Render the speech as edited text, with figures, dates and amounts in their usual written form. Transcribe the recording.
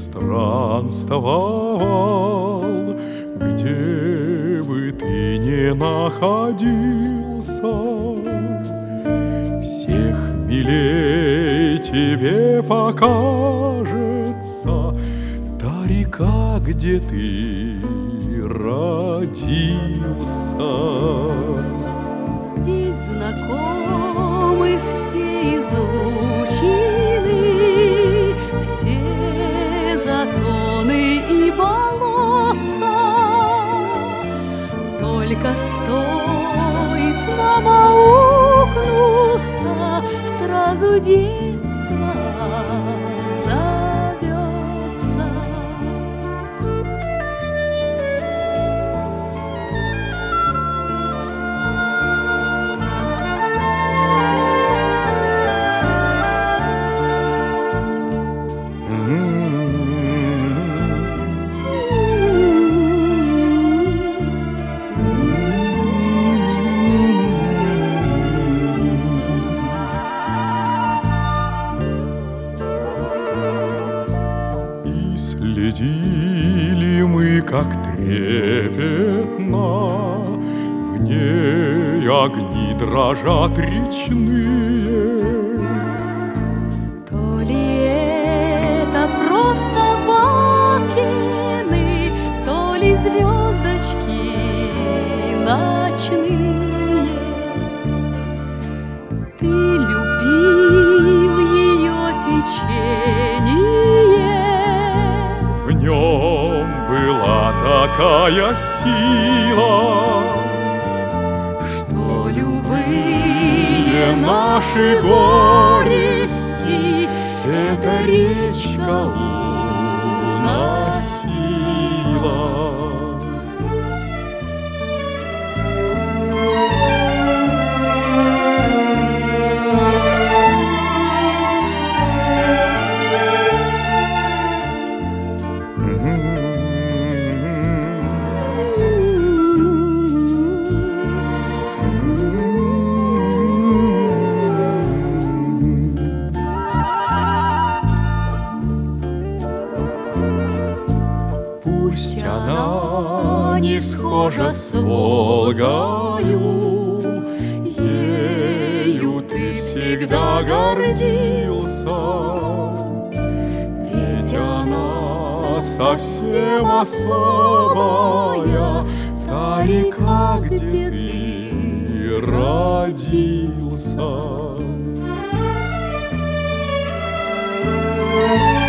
странствовал, где бы ты ни находился, всех милей тебе покажется та река, где ты родился. Здесь знакомы все излучины, все затоны и болотца. Только стоит нам аукнуться, сразу детство зовется. Следили мы, как трепетно в ней огни дрожат речные. То ли это просто бакины, то ли звездочки ночные. Ты любил ее течение, В нем была такая сила, что любые наши горести эта речка уносила. Пусть она не схожа с Волгою, ею ты всегда гордился, ведь она совсем особая, та река, где ты родился.